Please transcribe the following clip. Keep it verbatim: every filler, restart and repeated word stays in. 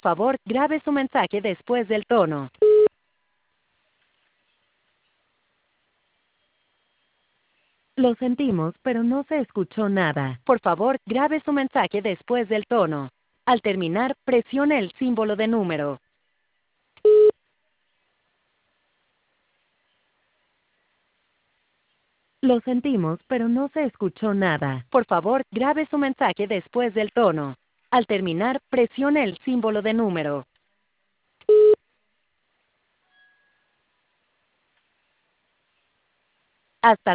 Por favor, grabe su mensaje después del tono. Lo sentimos, pero no se escuchó nada. Por favor, grabe su mensaje después del tono. Al terminar, presione el símbolo de número. Lo sentimos, pero no se escuchó nada. Por favor, grabe su mensaje después del tono. Al terminar, presione el símbolo de número. Hasta